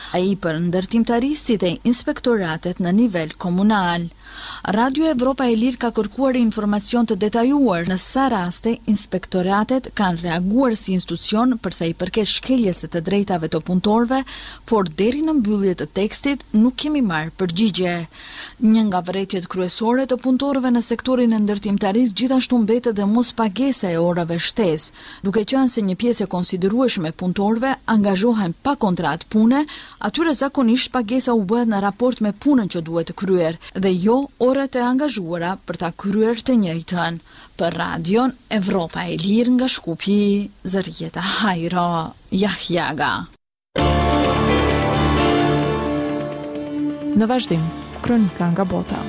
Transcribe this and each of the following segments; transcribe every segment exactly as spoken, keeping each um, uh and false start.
ai për ndërtimtarisit e inspektoratet në nivel komunal. Radio Evropa e Lirë ka kërkuar informacion të detajuar në sa raste inspektoratet kanë reaguar si institucion përsa i përket shkeljes së të drejtave të punëtorëve, por deri në mbyllje të tekstit nuk kemi marrë përgjigje. Një nga vërejtjet kryesore të punëtorëve në sektorin e ndërtimtarisë gjithashtu mbetet dhe mospagesa e orave shtesë, duke qenë se një pjesë e konsiderueshme e punëtorëve angazhohen pa kontratë pune, atyre zakonisht pagesa u bëhet në raport me punën që duhet të kryer dhe jo orët e angazhuara për ta kryer të njëjtën. Për Radion Evropa e Lirë nga Shkupi, Zërieta Hajro Jahjaga. Në vazhdim, kronika nga bota.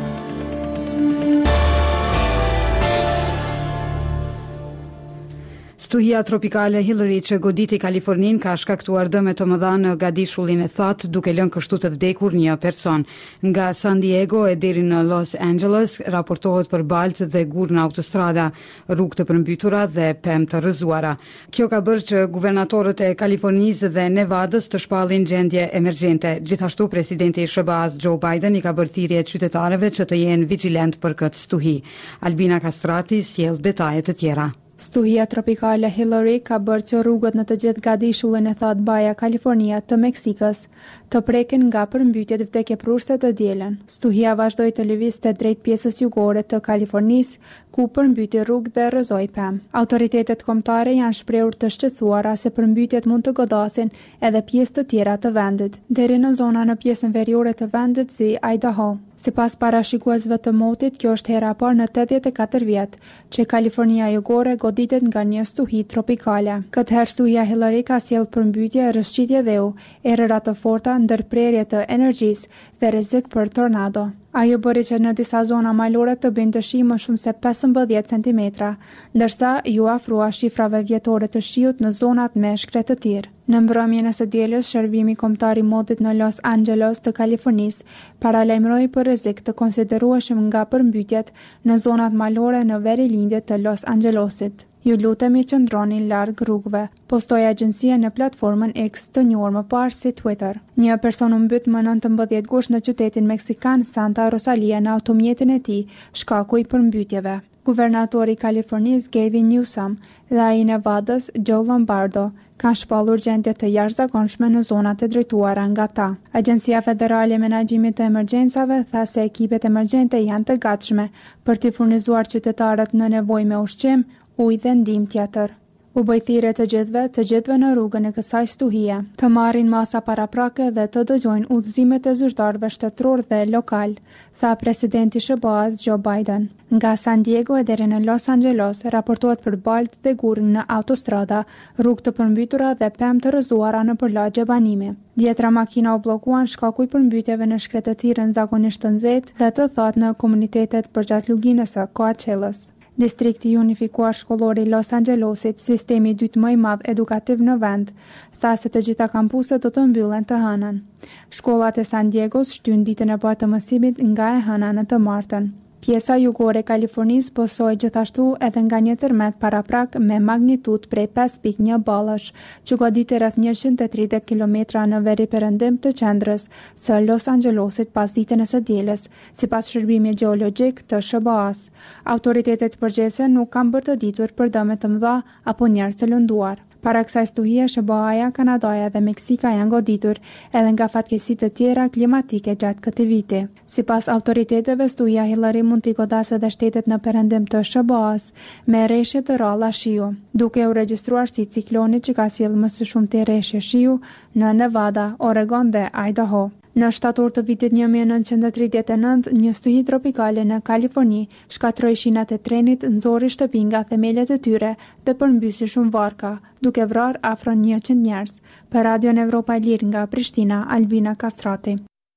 Stuhia tropikale Hillary që goditi Kalifornin ka shkaktuar dëme të mëdha në gadishullin e thatë, duke lënë kështu të vdekur një person. Nga San Diego e deri në Los Angeles raportohet për baltë dhe gur në autostrada, rrugë të përmbytura dhe pemë të rrëzuara. Kjo ka bërë që guvernatorët e Kalifornisë dhe Nevadës të shpallin gjendje emergjente. Gjithashtu presidenti i S B A-s Joe Biden i ka bërë thirrje qytetarëve që të jenë vigjilent për këtë stuhi. Albina Kastrati sjell detajet të tjera. Stuhia tropikale Hillary ka bërë që rrugët në të gjithë gadishullin e thatë Baja Kalifornia të Meksikës të preken nga përmbytjet vdekjeprurse të dielën. Stuhia vazhdoi të lëvizte drejt pjesës jugore të Kalifornisë, ku përmbyti rrugë dhe rrëzoi pemë. Autoritetet kombëtare janë shprehur të shqetësuara se përmbytjet mund të godasin edhe pjesë të tjera të vendit, deri në zona në pjesën veriore të vendit si Idaho. Sipas parashikuesve të motit, kjo është hera e parë në tetëdhjetë e katër vjet që Kalifornia jugore goditet nga një stuhi tropikale. Këtë herë stuhia Hillary ka sjellë përmbytje, rrëshqitje dheu, erëra të forta, ndërprerje të energjisë dhe rrezik për tornado. Ajo bëri që në disa zona malore të binte shi më shumë se pesëmbëdhjetë centimetra, ndërsa ju afrua shifrave vjetore të shiut në zonat me shkret të tirë. Në mbrëmjen e së dielës, shërbimi kombëtar i motit në Los Angeles të Kalifornisë paralajmëroi për rrezik të konsiderueshëm nga përmbytjet në zonat malore në verilindje të Los Angelesit. Ju lutemi qëndroni larg rrugëve, postoi agjencia në platformën X të njohur më parë si Twitter. Një person u mbyt më nëntëmbëdhjetë gusht në qytetin meksikan Santa Rosalia në automjetin e tij, shkaku i përmbytjeve. Guvernatori i Kalifornisë Gavin Newsom dhe ai i Nevadës Joe Lombardo kanë shpallur gjendje të jashtëzakonshme në zonat e drejtuara nga ta. Agjencia Federale e Menaxhimit të Emergjencave tha se ekipet emergjente janë të gatshme për t'i furnizuar qytetarët në nevojë me ushqim, ujë dhe ndihmë tjetër. U bë thirrje të gjithëve, të gjithëve në rrugën e kësaj stuhie, të marrin masa paraprake dhe të dëgjojnë udhëzimet e zyrtarëve shtetëror dhe lokal, tha presidenti i S B A-s Joe Biden. Nga San Diego e deri në Los Angeles raportohet për baltë dhe gurë në autostrada, rrugë të përmbytura dhe pemë të rrëzuara në përlagje banimi. Dhjetra makina u bllokuan shkaku i përmbytjeve në shkret të tirën zakonisht të nxehtë dhe të thatë në komunitetet përgjatë luginës së Coachellës. Distrikti unifikuar shkollor i Los Angelesit, sistemi i dytë më i madh edukativ në vend, tha se të gjitha kampuset do të mbyllen të hënën. Shkollat e San Diegos shtyn ditën e parë të mësimit nga e hëna në të martën. Pjesa jugore e Kalifornisë posoi gjithashtu edhe nga një tërmet paraprak me magnitudë prej pesë pikë një ballësh, që goditi rreth njëqind e tridhjetë kilometra në veriperëndim të qendrës së Los Angelesit pas ditën e së dielës, sipas shërbimit gjeologjik të S B A-s. Autoritetet përgjithëse nuk kanë bërë të ditur për dëme të mëdha apo njerëz të lënduar. Para kësaj stuhie, S B A-ja, Kanadaja dhe Meksika janë goditur edhe nga fatkeqësitë të tjera klimatike gjatë këtij viti. Sipas autoriteteve, stuhia Hillary mund t'i godasë edhe shtetet në perëndim të S B A-s me rreshje të rralla shiu, duke u regjistruar si cikloni që ka sjellë më së shumti rreshje shiu në Nevada, Oregon dhe Idaho. Në shtator të vitit një mijë e nëntëqind e tridhjetë e nëntë, një stuhi tropikale në Kaliforni shkatroi shinat e trenit, nxorri shtëpi nga themelet e tyre dhe përmbysi shumë varka, duke vrarë afro njëqind njerëz. Për Radion Evropa e Lirë nga Prishtina, Albina Kastrati.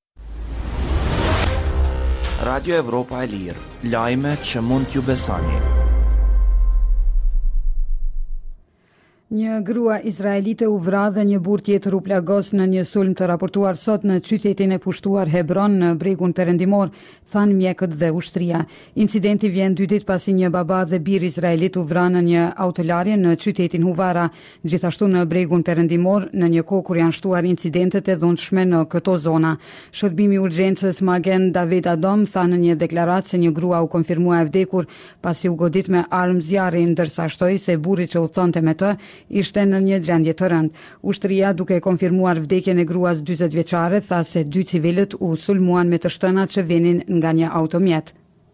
Radio Evropa e Lirë, lajme që mund t'ju besoni. Një grua izraelite u vra dhe një burr tjetër u plagos në një sulm të raportuar sot në qytetin e pushtuar Hebron në bregun perëndimor, than mjekët dhe ushtria. Incidenti vjen dy ditë pasi një baba dhe bir izraelit u vranë në një autolarje në qytetin Huvara, gjithashtu në bregun perëndimor, në një kohë kur janë shtuar incidentet e dhunshme në këto zona. Shërbimi i urgjencës Magen David Adom tha në një deklaratë se një grua u konfirmua e vdekur pasi u godit me armë zjarri, ndërsa shtoi se burri që udhtonte me të ishte në një gjendje të rëndë. Ushtria, duke konfirmuar vdekjen e gruas dyzet vjeçare, tha se dy civilët u sulmuan me të shtënat që vinin nga një automjet.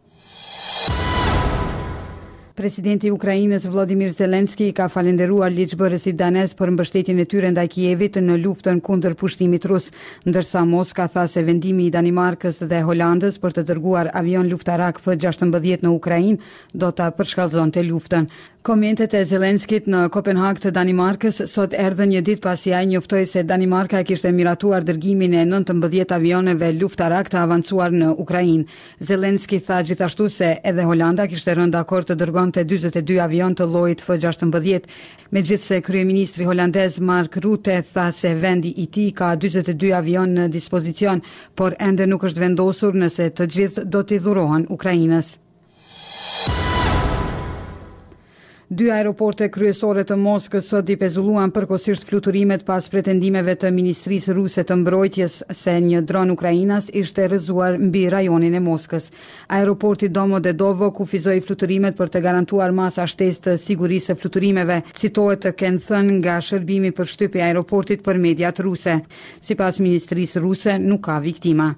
Presidenti i Ukrainës Volodymyr Zelensky ka falenderuar ligjbërësit danez për mbështetjen e tyre ndaj Kievit në luftën kundër pushtimit rus, ndërsa Moska tha se vendimi i Danimarkës dhe Holandës për të dërguar avion luftarak F gjashtëmbëdhjetë në Ukrainë do ta përshkallëzonte luftën. Komentet e Zelenskit në Kopenhag të Danimarkës sot erdhën një ditë pasi ai njoftoi se Danimarka kishte miratuar dërgimin e nëntëmbëdhjetë avioneve luftarak të avancuar në Ukrainë. Zelenski tha gjithashtu se edhe Holanda kishte rënë dakord të dërgonte dyzet e dy avion të llojit F gjashtëmbëdhjetë, megjithse kryeministri holandez Mark Rutte tha se vendi i tij ka dyzet e dy avion në dispozicion, por ende nuk është vendosur nëse të gjithë do t'i dhurohen Ukrainës. Dy aeroporte kryesore të Moskës sot i pezulluan përkohësisht fluturimet pas pretendimeve të Ministrisë Ruse të Mbrojtjes se një dron ukrainas ishte rrëzuar mbi rajonin e Moskës. Aeroporti Domodedovo kufizoi fluturimet për të garantuar masa shtesë të sigurisë së fluturimeve, citohet të kenë thënë nga shërbimi për shtypje e aeroportit për mediat ruse. Sipas Ministrisë Ruse nuk ka viktima.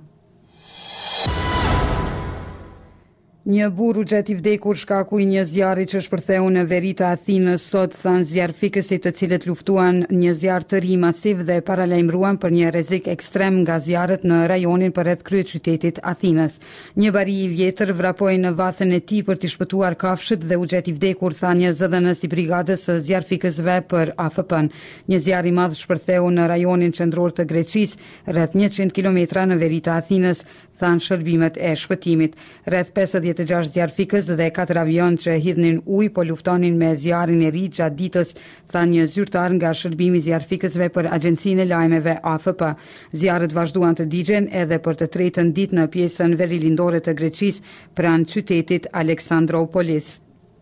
Një burr u gjet i vdekur shkaku i një zjarri që shpërtheu në veri të Athinës sot, thanë zjarrfikësit të cilët luftuan një zjarr të ri masiv dhe paralajmëruan për një rrezik ekstrem nga zjarret në rajonin përreth kryeqytetit Athinës. Një bari i vjetër vrapoi në vathën e tij për t'i shpëtuar kafshët dhe u gjet i vdekur, tha një zëdhënës i brigadës së zjarrfikësve për A F P-n. Një zjarr i madh shpërtheu në rajonin qendror të Greqisë, rreth njëqind kilometra në veri të Athinës, thanë shërbimet e shpëtimit. Rreth pesëdhjetë e gjashtë zjarrfikës dhe katër avion që hidhnin ujë po luftonin me zjarrin e ri gjatë ditës, thanë një zyrtar nga shërbimi i zjarrfikësve për Agjencinë e Lajmeve A F P. Zjarret vazhduan të digjen edhe për të tretën ditë në pjesën verilindore të Greqisë pranë qytetit Aleksandroupolis.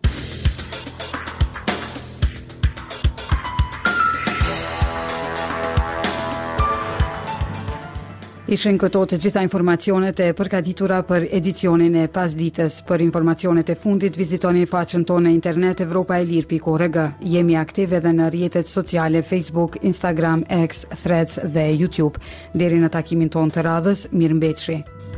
Ishin këto të gjitha informacionet e përgatitura për edicionin e pasdites. Për informacionet e fundit, vizitoni faqen tonë në internet europa e lir pikë org. Jemi aktive edhe në rrjetet sociale Facebook, Instagram, X, Threads dhe YouTube. Deri në takimin tonë të radhës, mirëmbëjtje.